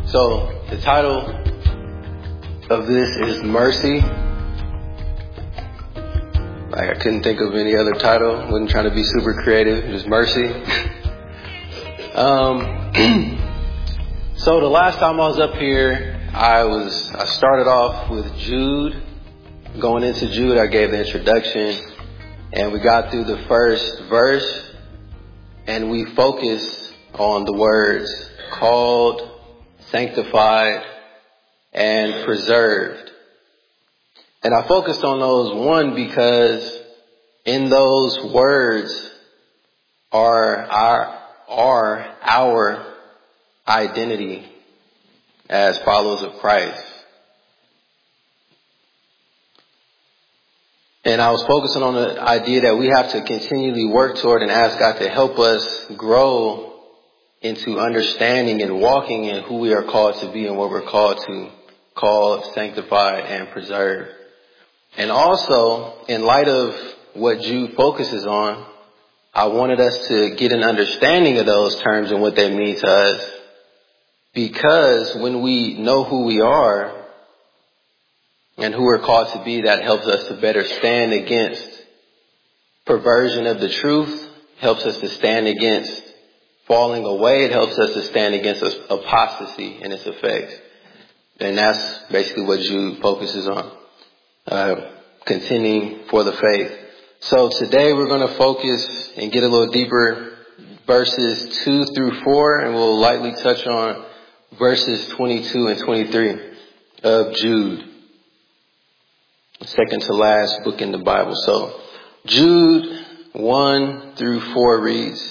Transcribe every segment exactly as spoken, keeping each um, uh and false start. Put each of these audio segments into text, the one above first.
So the title of this is Mercy. Like I couldn't think of any other title. Wasn't trying to be super creative. Just Mercy. um, so the last time I was up here, I was I started off with Jude. Going into Jude, I gave the introduction, and we got through the first verse, and we focused on the words called, sanctified, and preserved. And I focused on those, one, because in those words are our, are our identity as followers of Christ. And I was focusing on the idea that we have to continually work toward and ask God to help us grow into understanding and walking in who we are called to be and what we're called to, called, sanctified, and preserved. And also, in light of what Jude focuses on, I wanted us to get an understanding of those terms and what they mean to us. Because when we know who we are and who we're called to be, that helps us to better stand against perversion of the truth, helps us to stand against falling away. It helps us to stand against apostasy and its effects. And that's basically what Jude focuses on, uh, contending for the faith. So today we're going to focus and get a little deeper, verses two through four, and we'll lightly touch on verses twenty-two and twenty-three of Jude. Second to last book in the Bible. So Jude one through four reads,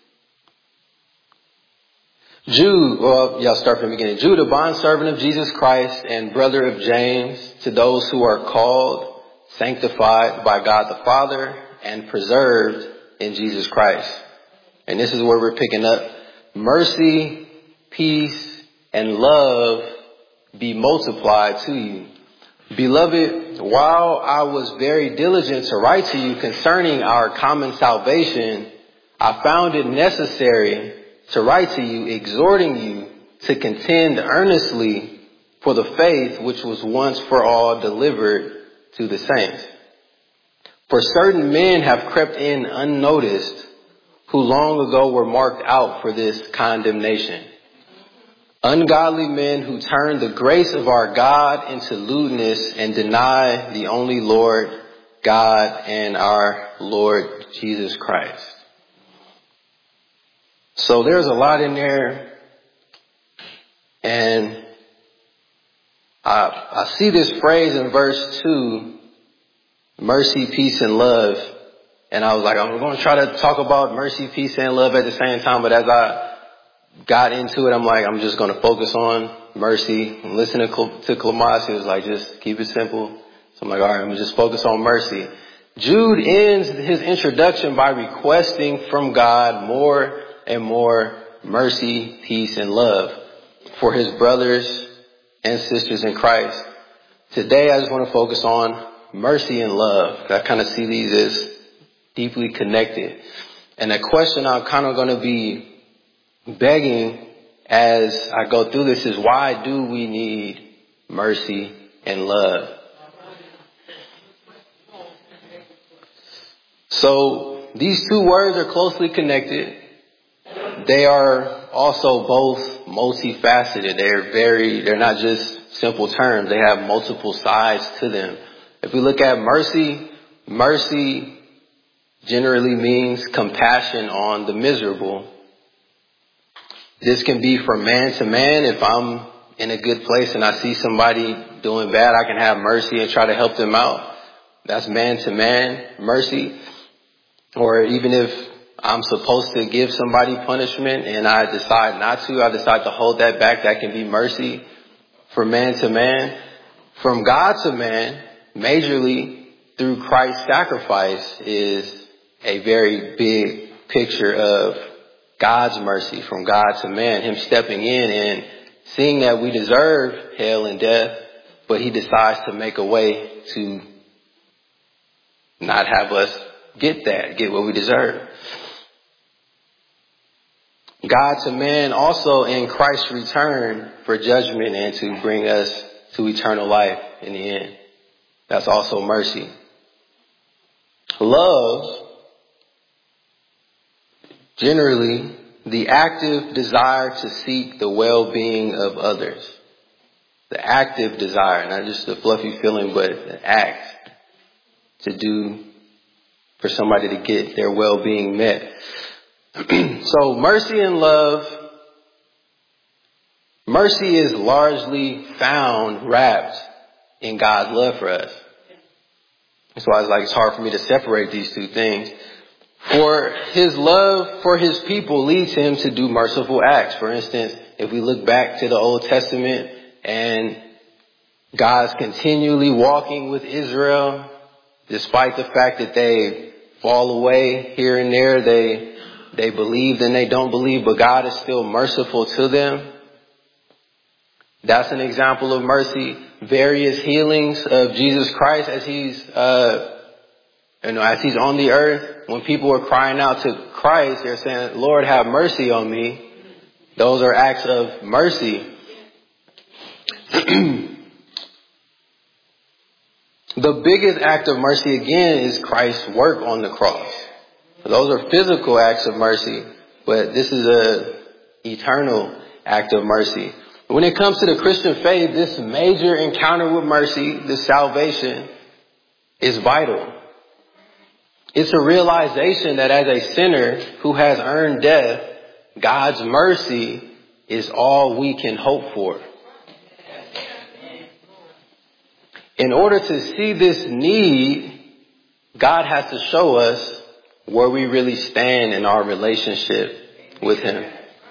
Jude, well, y'all start from the beginning. Jude, a bondservant of Jesus Christ and brother of James, to those who are called, sanctified by God the Father, and preserved in Jesus Christ. And this is where we're picking up. Mercy, peace, and love be multiplied to you. Beloved, while I was very diligent to write to you concerning our common salvation, I found it necessary to write to you, exhorting you to contend earnestly for the faith which was once for all delivered to the saints. For certain men have crept in unnoticed, who long ago were marked out for this condemnation. Ungodly men who turn the grace of our God into lewdness and deny the only Lord God and our Lord Jesus Christ. So there's a lot in there, and I, I see this phrase in verse two, mercy, peace, and love. And I was like, I'm going to try to talk about mercy, peace, and love at the same time. But as I got into it, I'm like, I'm just going to focus on mercy. And listening to Clemas, he was like, just keep it simple. So I'm like, all right, I'm going to just focus on mercy. Jude ends his introduction by requesting from God more and more mercy, peace, and love for his brothers and sisters in Christ. Today, I just want to focus on mercy and love. I kind of see these as deeply connected. And the question I'm kind of going to be begging as I go through this is, why do we need mercy and love? So these two words are closely connected. They are also both multifaceted. They're very, they're not just simple terms. They have multiple sides to them. If we look at mercy, mercy generally means compassion on the miserable. This can be from man to man. If I'm in a good place and I see somebody doing bad, I can have mercy and try to help them out. That's man to man mercy. Or even if I'm supposed to give somebody punishment and I decide not to, I decide to hold that back, that can be mercy from man to man. From God to man, majorly through Christ's sacrifice, is a very big picture of God's mercy from God to man. Him stepping in and seeing that we deserve hell and death, but he decides to make a way to not have us get that, get what we deserve. God to man also in Christ's return for judgment and to bring us to eternal life in the end. That's also mercy. Love, generally, the active desire to seek the well-being of others. The active desire, not just the fluffy feeling, but the act to do for somebody to get their well-being met. So mercy and love, mercy is largely found wrapped in God's love for us. That's why it's like it's hard for me to separate these two things. For his love for his people leads him to do merciful acts. For instance, if we look back to the Old Testament and God's continually walking with Israel, despite the fact that they fall away here and there, they they believe and they don't believe, but God is still merciful to them. That's an example of mercy. Various healings of Jesus Christ as he's, uh, you know, as he's on the earth. When people are crying out to Christ, they're saying, Lord, have mercy on me. Those are acts of mercy. The biggest act of mercy, again, is Christ's work on the cross. Those are physical acts of mercy, but this is a eternal act of mercy. When it comes to the Christian faith, this major encounter with mercy, this salvation, is vital. It's a realization that as a sinner who has earned death, God's mercy is all we can hope for. In order to see this need, God has to show us where we really stand in our relationship with him.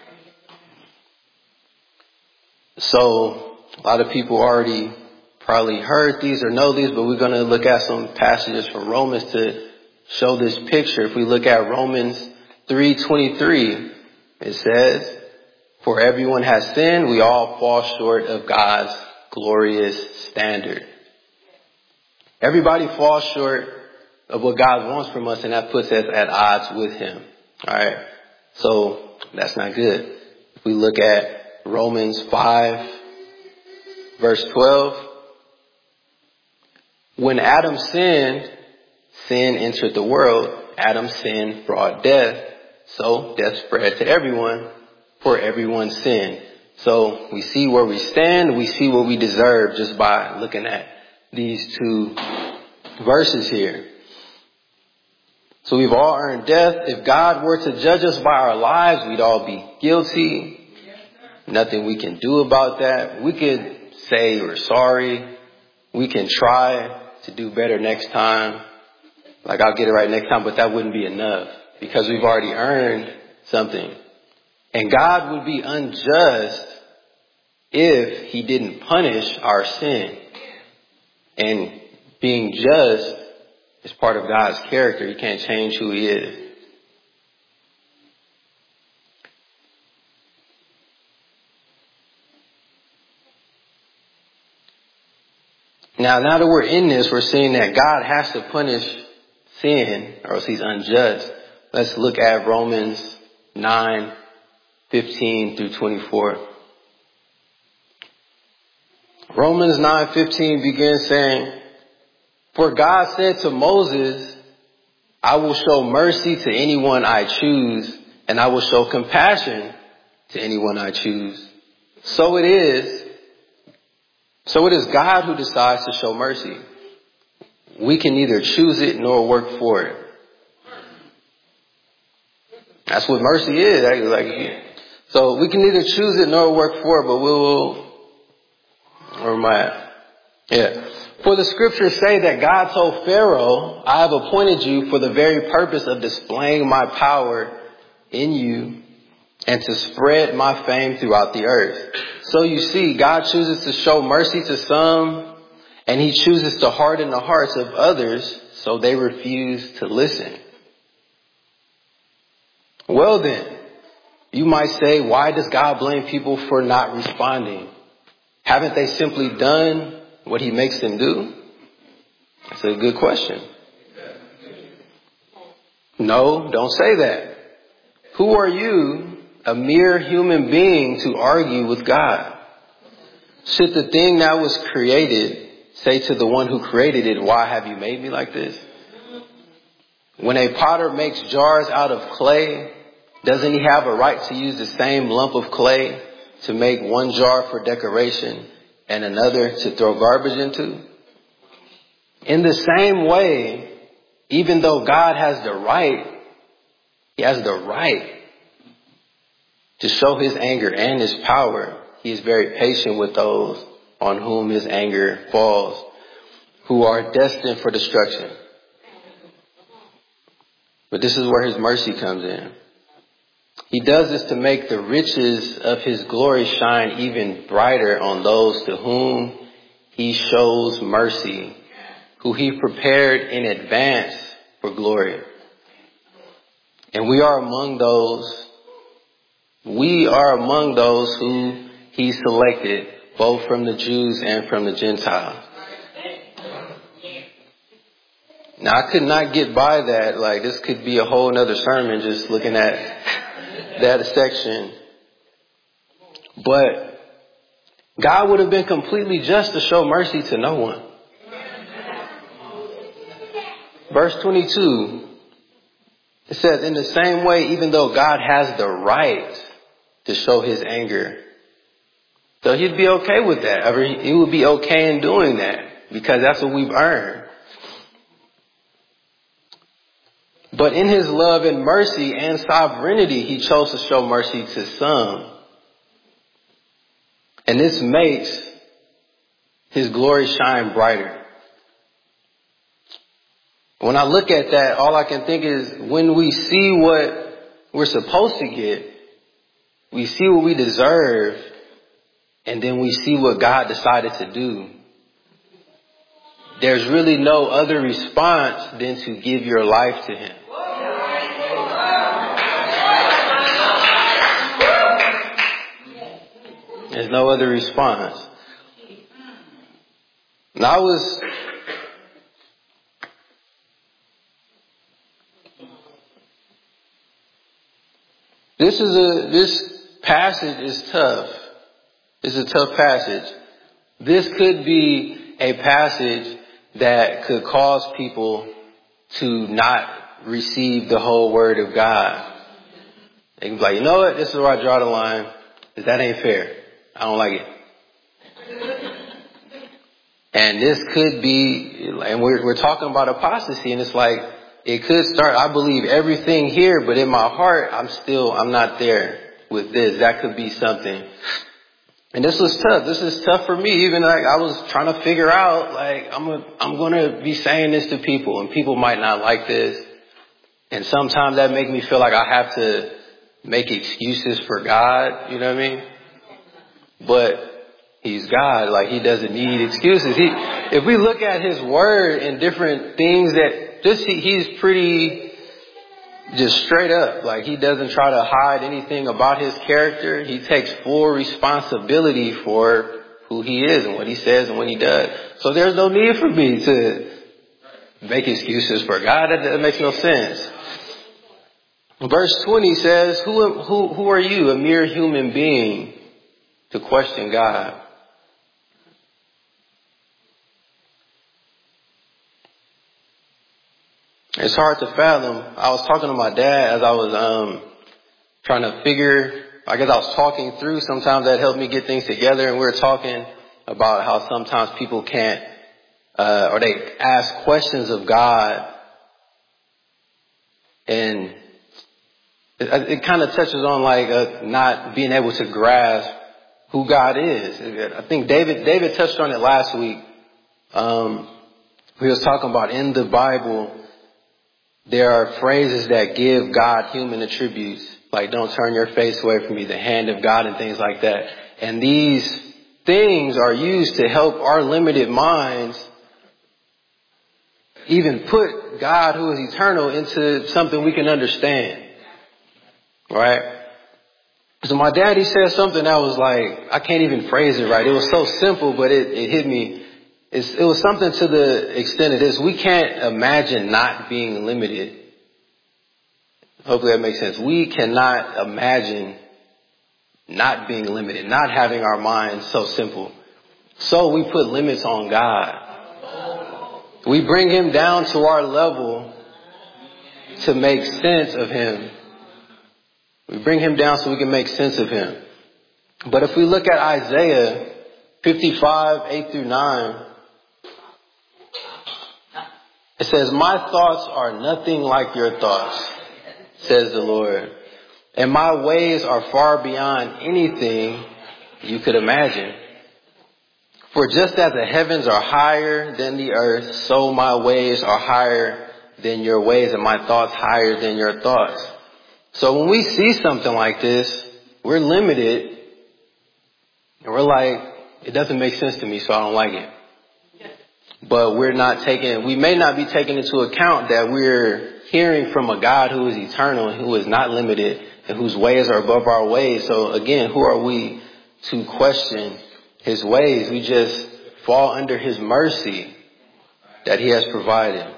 So a lot of people already probably heard these or know these, but we're going to look at some passages from Romans to show this picture. If we look at Romans three twenty-three, it says, for everyone has sinned, we all fall short of God's glorious standard. Everybody falls short of what God wants from us, and that puts us at odds with him. All right. So that's not good. If we look at Romans five, verse twelve, when Adam sinned, sin entered the world. Adam's sin brought death. So death spread to everyone, for everyone's sin. So we see where we stand. We see what we deserve just by looking at these two verses here. So we've all earned death. If God were to judge us by our lives, we'd all be guilty. Nothing we can do about that. We could say we're sorry. We can try to do better next time. Like, I'll get it right next time, but that wouldn't be enough because we've already earned something. And God would be unjust if he didn't punish our sin. And being just is part of God's character. He can't change who he is. Now, now that we're in this, we're seeing that God has to punish sin or else he's unjust. Let's look at Romans nine, fifteen through twenty-four. Romans nine fifteen begins saying, for God said to Moses, I will show mercy to anyone I choose, and I will show compassion to anyone I choose. So it is. So it is God who decides to show mercy. We can neither choose it nor work for it. That's what mercy is. Like, so we can neither choose it nor work for it, but we will. Where am I at? Yeah. For the scriptures say that God told Pharaoh, I have appointed you for the very purpose of displaying my power in you and to spread my fame throughout the earth. So you see, God chooses to show mercy to some, and he chooses to harden the hearts of others so they refuse to listen. Well then, you might say, why does God blame people for not responding? Haven't they simply done what he makes them do? That's a good question. No, don't say that. Who are you a mere human being to argue with God? Should the thing that was created say to the one who created it, why have you made me like this? When a potter makes jars out of clay, doesn't he have a right to use the same lump of clay to make one jar for decoration and another to throw garbage into? In the same way, even though God has the right, he has the right to show his anger and his power. He is very patient with those on whom his anger falls, who are destined for destruction. But this is where his mercy comes in. He does this to make the riches of his glory shine even brighter on those to whom he shows mercy, who he prepared in advance for glory. And we are among those, we are among those who he selected, both from the Jews and from the Gentiles. Now, I could not get by that. Like, this could be a whole nother sermon just looking at that section. But God would have been completely just to show mercy to no one. Verse twenty-two, it says, in the same way, even though God has the right to show his anger, so he'd be okay with that. I mean, he would be okay in doing that because that's what we've earned. But in his love and mercy and sovereignty, he chose to show mercy to some. And this makes his glory shine brighter. When I look at that, all I can think is when we see what we're supposed to get, we see what we deserve, and then we see what God decided to do. There's really no other response than to give your life to him. There's no other response. And I was, this is a, this passage is tough. It's a tough passage. This could be a passage that could cause people to not receive the whole word of God. They can be like, you know what? This is where I draw the line. Because that ain't fair. I don't like it. And this could be, and we're, we're talking about apostasy, and it's like, it could start, I believe everything here, but in my heart, I'm still, I'm not there with this. That could be something. And this was tough. This is tough for me. Even like I was trying to figure out, like, I'm a, I'm going to be saying this to people, and people might not like this. And sometimes that makes me feel like I have to make excuses for God. You know what I mean? But he's God. Like, he doesn't need excuses. He, if we look at his word and different things that just, he, he's pretty just straight up. Like, he doesn't try to hide anything about his character. He takes full responsibility for who he is and what he says and what he does. So there's no need for me to make excuses for God. That, that makes no sense. Verse twenty says, who, who, who are you, a mere human being, to question God? It's hard to fathom. I was talking to my dad as I was um trying to figure, I guess I was talking through. Sometimes that helped me get things together. And we were talking about how sometimes people can't, uh, or they ask questions of God. And it, it kind of touches on like uh, not being able to grasp who God is. I think David, David touched on it last week. Um, he was talking about in the Bible, there are phrases that give God human attributes, like don't turn your face away from me, the hand of God and things like that. And these things are used to help our limited minds even put God, who is eternal, into something we can understand. Right? So my daddy said something that was like, I can't even phrase it right. It was so simple, but it, it hit me. It's, it was something to the extent of this. We can't imagine not being limited. Hopefully that makes sense. We cannot imagine not being limited, not having our minds so simple. So we put limits on God. We bring him down to our level to make sense of him. We bring him down so we can make sense of him. But if we look at Isaiah fifty-five, eight through nine, it says, my thoughts are nothing like your thoughts, says the Lord. And my ways are far beyond anything you could imagine. For just as the heavens are higher than the earth, so my ways are higher than your ways and my thoughts higher than your thoughts. So when we see something like this, we're limited and we're like, it doesn't make sense to me, so I don't like it. But we're not taking, we may not be taking into account that we're hearing from a God who is eternal, who is not limited, and whose ways are above our ways. So again, who are we to question his ways? We just fall under his mercy that he has provided.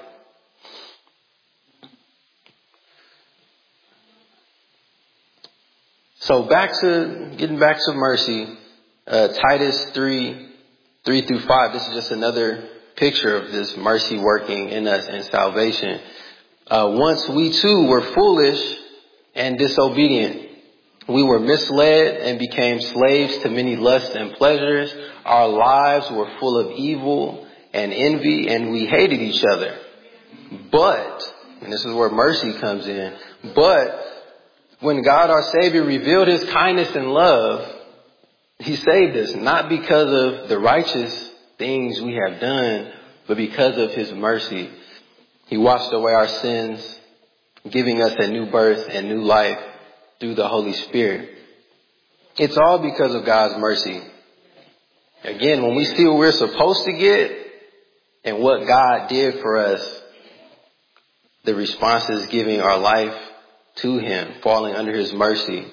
So back to, getting back to mercy, uh, Titus three, three through five, this is just another picture of this mercy working in us in salvation. Uh, once we too were foolish and disobedient. We were misled and became slaves to many lusts and pleasures. Our lives were full of evil and envy, and we hated each other. But, and this is where mercy comes in, but when God our Savior revealed his kindness and love, he saved us, not because of the righteous things we have done, but because of his mercy. He washed away our sins, giving us a new birth and new life through the Holy Spirit. It's all because of God's mercy. Again, when we see what we're supposed to get and what God did for us, the response is giving our life to him, falling under his mercy.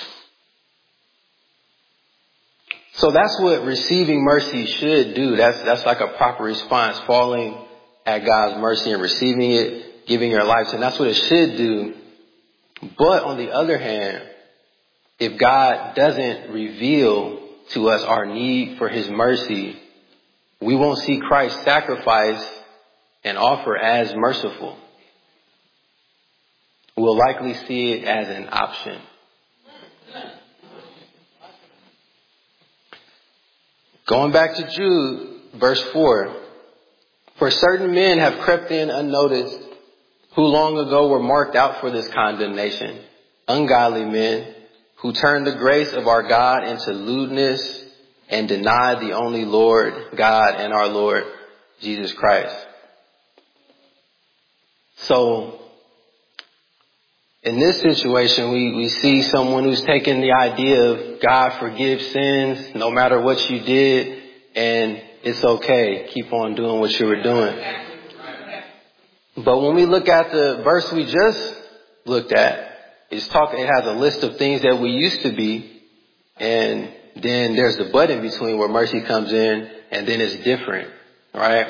So that's what receiving mercy should do. That's, that's like a proper response, falling at God's mercy and receiving it, giving your life to him. That's what it should do. But on the other hand, if God doesn't reveal to us our need for his mercy, we won't see Christ's sacrifice and offer as merciful. We'll likely see it as an option. Going back to Jude, verse four. For certain men have crept in unnoticed, who long ago were marked out for this condemnation. Ungodly men who turned the grace of our God into lewdness and denied the only Lord God and our Lord Jesus Christ. So in this situation, we, we see someone who's taken the idea of God forgives sins no matter what you did, and it's okay. Keep on doing what you were doing. But when we look at the verse we just looked at, it's talking, it has a list of things that we used to be, and then there's the but in between where mercy comes in, and then it's different, right?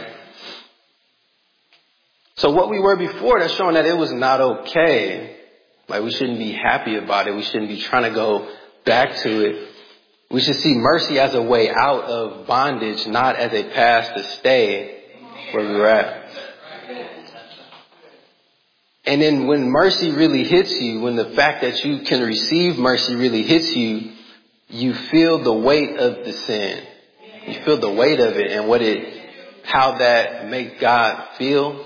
So what we were before, that's showing that it was not okay. Like, we shouldn't be happy about it. We shouldn't be trying to go back to it. We should see mercy as a way out of bondage, not as a path to stay where we were at. And then when mercy really hits you, when the fact that you can receive mercy really hits you, you feel the weight of the sin. You feel the weight of it and what it, how that makes God feel.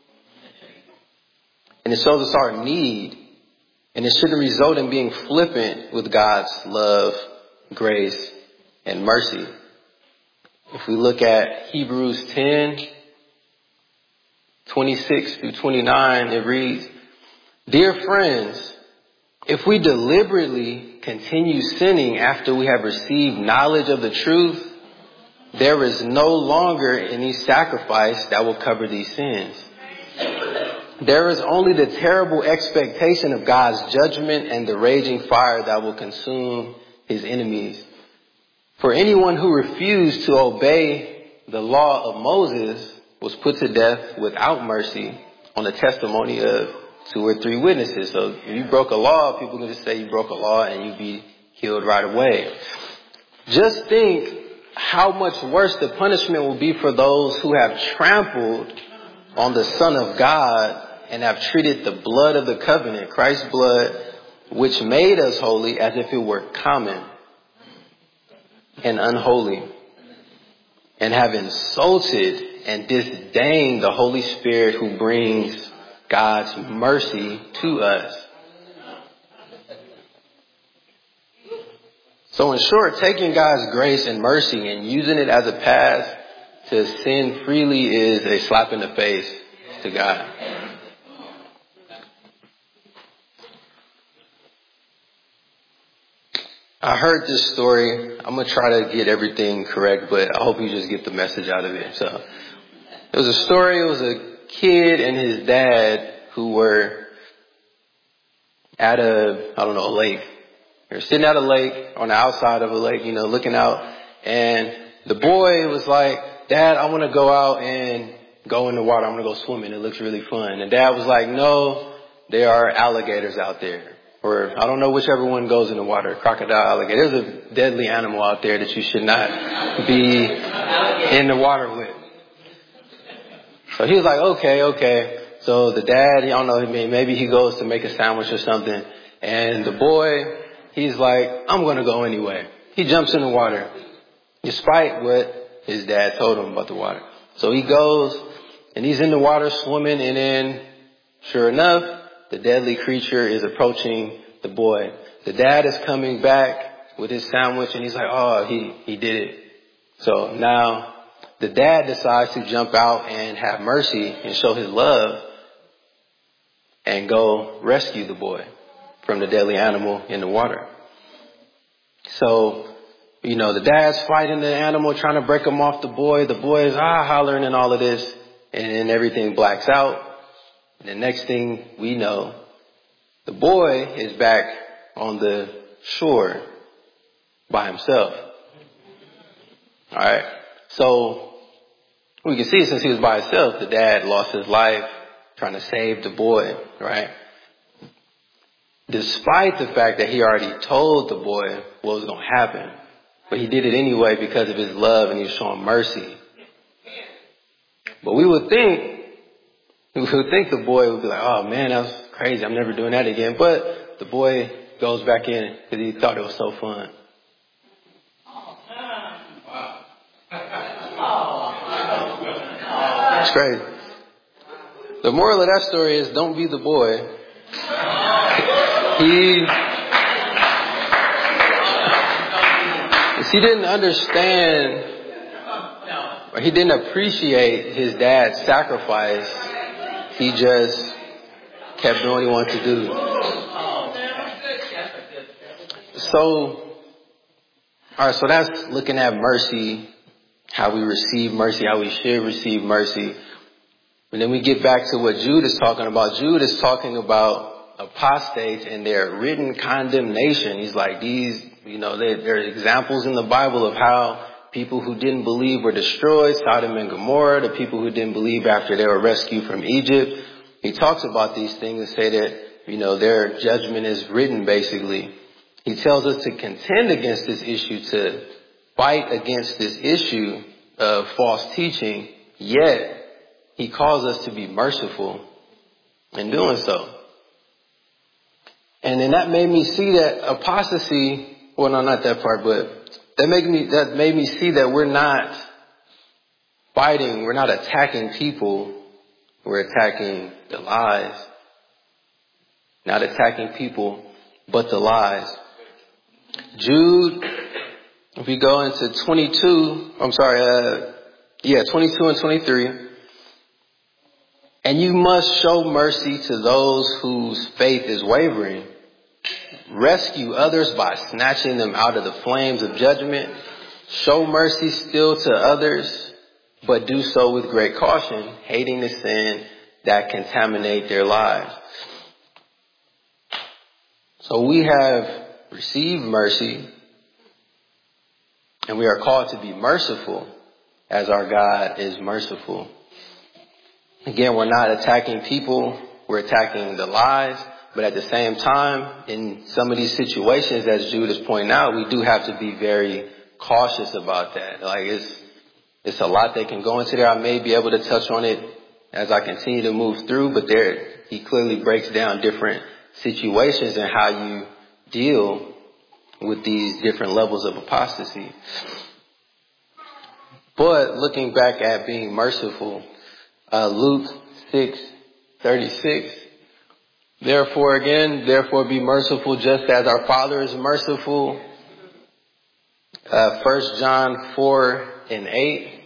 And it shows us our need. And it shouldn't result in being flippant with God's love, grace, and mercy. If we look at Hebrews ten, twenty-six through twenty-nine, it reads, Dear friends, if we deliberately continue sinning after we have received knowledge of the truth, there is no longer any sacrifice that will cover these sins. There is only the terrible expectation of God's judgment and the raging fire that will consume his enemies. For anyone who refused to obey the law of Moses was put to death without mercy on the testimony of two or three witnesses. So if you broke a law, people can just say you broke a law and you'd be killed right away. Just think how much worse the punishment will be for those who have trampled on the Son of God and have treated the blood of the covenant, Christ's blood, which made us holy, as if it were common and unholy, and have insulted and disdained the Holy Spirit who brings God's mercy to us. So in short, taking God's grace and mercy and using it as a path to sin freely is a slap in the face to God. I heard this story. I'm going to try to get everything correct, but I hope you just get the message out of it. So it was a story. It was a kid and his dad who were at a, I don't know, a lake. They were sitting at a lake, on the outside of a lake, you know, looking out. And the boy was like, Dad, I want to go out and go in the water. I'm going to go swimming. It looks really fun. And Dad was like, no, there are alligators out there. Or I don't know whichever one goes in the water, crocodile, alligator. There's a deadly animal out there that you should not be in the water with. So he was like, okay, okay. So the dad, I don't know, maybe he goes to make a sandwich or something. And the boy, he's like, I'm going to go anyway. He jumps in the water, despite what his dad told him about the water. So he goes and he's in the water swimming, and then sure enough, the deadly creature is approaching the boy. The dad is coming back with his sandwich, and he's like, oh, he, he did it. So now the dad decides to jump out and have mercy and show his love and go rescue the boy from the deadly animal in the water. So, you know, the dad's fighting the animal, trying to break him off the boy. The boy is ah hollering and all of this, and then everything blacks out. And the next thing we know, the boy is back on the shore by himself. All right. So we can see since he was by himself, the dad lost his life trying to save the boy, right? Despite the fact that he already told the boy what was going to happen. But he did it anyway because of his love, and he was showing mercy. But we would think, we would think the boy would be like, oh man, that was crazy. I'm never doing that again. But the boy goes back in because he thought it was so fun. It's crazy. The moral of that story is don't be the boy. He, he didn't understand, or he didn't appreciate his dad's sacrifice. He just kept doing what he wanted to do. So, all right, so that's looking at mercy, how we receive mercy, how we should receive mercy. And then we get back to what Jude is talking about. Jude is talking about apostates and their written condemnation. He's like, these, you know, there, there are examples in the Bible of how people who didn't believe were destroyed, Sodom and Gomorrah, the people who didn't believe after they were rescued from Egypt. He talks about these things and say that, you know, their judgment is written basically. He tells us to contend against this issue, to fight against this issue of false teaching, yet he calls us to be merciful in doing so. And then that made me see that apostasy, well, no, not that part, but that made me, that made me see that we're not fighting, we're not attacking people, we're attacking the lies. Not attacking people, but the lies. Jude, if we go into twenty-two, I'm sorry, uh, yeah, twenty-two and twenty-three. And you must show mercy to those whose faith is wavering. Rescue others by snatching them out of the flames of judgment. Show mercy still to others, but do so with great caution, hating the sin that contaminate their lives. So we have received mercy, and we are called to be merciful as our God is merciful. Again, we're not attacking people, we're attacking the lies. But at the same time, in some of these situations, as Jude is pointing out, we do have to be very cautious about that. Like it's, it's a lot that can go into there. I may be able to touch on it as I continue to move through, but there, he clearly breaks down different situations and how you deal with these different levels of apostasy. But looking back at being merciful, uh, Luke six thirty-six, therefore again, therefore be merciful just as our Father is merciful. Uh, First John four and eight.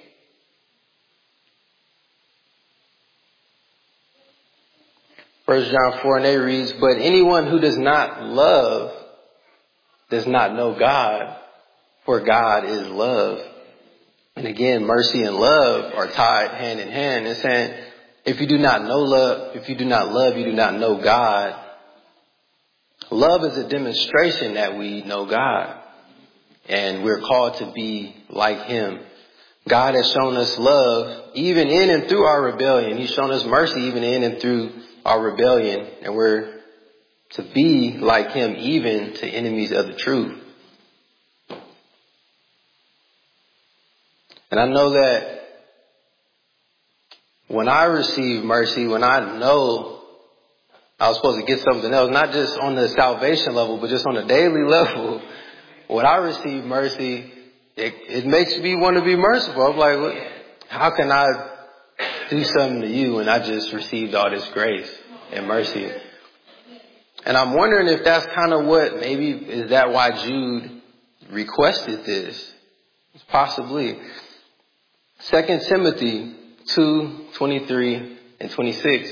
First John four and eight reads, but anyone who does not love does not know God, for God is love. And again, mercy and love are tied hand in hand. It's saying, if you do not know love, if you do not love, you do not know God. Love is a demonstration that we know God. And we're called to be like Him. God has shown us love even in and through our rebellion. He's shown us mercy even in and through our rebellion. And we're to be like Him even to enemies of the truth. And I know that when I receive mercy, when I know I was supposed to get something else, not just on the salvation level, but just on a daily level, when I receive mercy, it, it makes me want to be merciful. I'm like, look, how can I do something to you when I just received all this grace and mercy? And I'm wondering if that's kind of what, maybe is that why Jude requested this? Possibly. Second Timothy two twenty-three and twenty-six.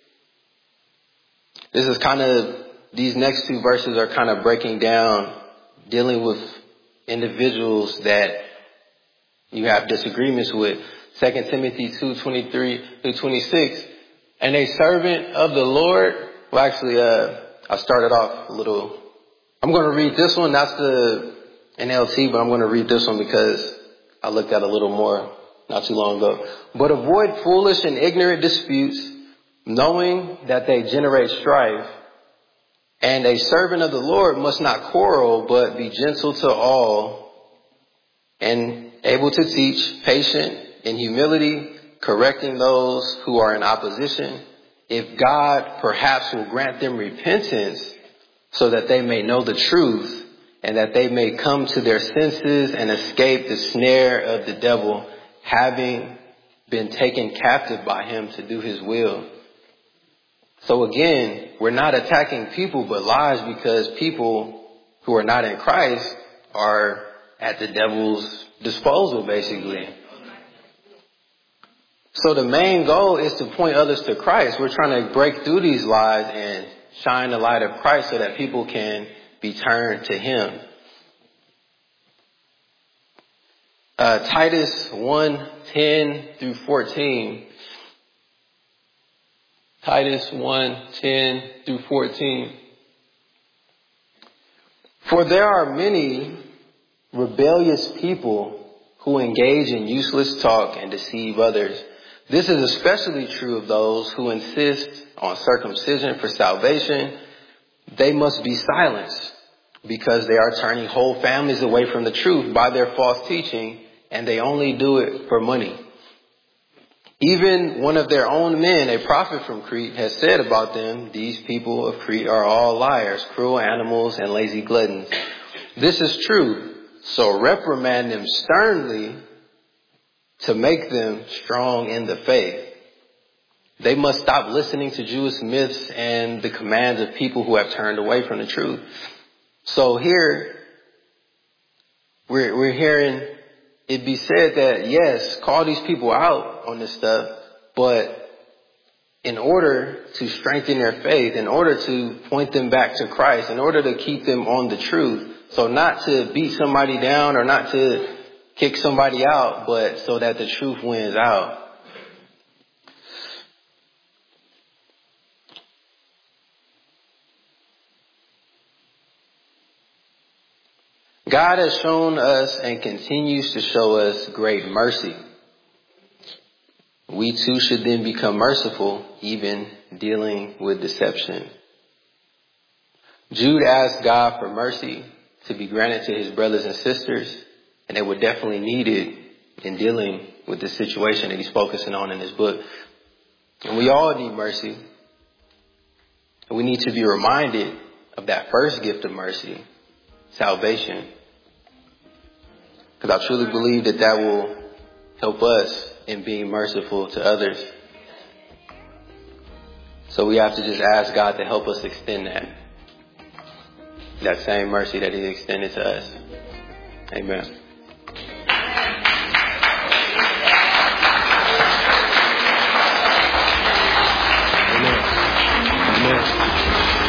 This is kind of, these next two verses are kind of breaking down, dealing with individuals that you have disagreements with. Second Timothy two twenty-three through twenty-six. And a servant of the Lord, well actually, uh, I started off a little, I'm going to read this one. That's the N L T, but I'm going to read this one because I looked at it a little more not too long ago. But avoid foolish and ignorant disputes, knowing that they generate strife. And a servant of the Lord must not quarrel, but be gentle to all and able to teach, patient in humility, correcting those who are in opposition. If God perhaps will grant them repentance so that they may know the truth and that they may come to their senses and escape the snare of the devil, having been taken captive by him to do his will. So again, we're not attacking people but lies, because people who are not in Christ are at the devil's disposal, basically. So the main goal is to point others to Christ. We're trying to break through these lies and shine the light of Christ so that people can be turned to Him. Uh, Titus one ten through fourteen. Titus one ten through fourteen. For there are many rebellious people who engage in useless talk and deceive others. This is especially true of those who insist on circumcision for salvation. They must be silenced because they are turning whole families away from the truth by their false teaching, and they only do it for money. Even one of their own men, a prophet from Crete, has said about them, these people of Crete are all liars, cruel animals, and lazy gluttons. This is true, so reprimand them sternly to make them strong in the faith. They must stop listening to Jewish myths and the commands of people who have turned away from the truth. So here, we're, we're hearing it be said that, yes, call these people out on this stuff, but in order to strengthen their faith, in order to point them back to Christ, in order to keep them on the truth. So not to beat somebody down or not to kick somebody out, but so that the truth wins out. God has shown us and continues to show us great mercy. We too should then become merciful, even dealing with deception. Jude asked God for mercy to be granted to his brothers and sisters, and they were definitely needed in dealing with the situation that he's focusing on in his book. And we all need mercy. And we need to be reminded of that first gift of mercy, salvation. Because I truly believe that that will help us in being merciful to others. So we have to just ask God to help us extend that. That same mercy that he extended to us. Amen. Amen. Amen.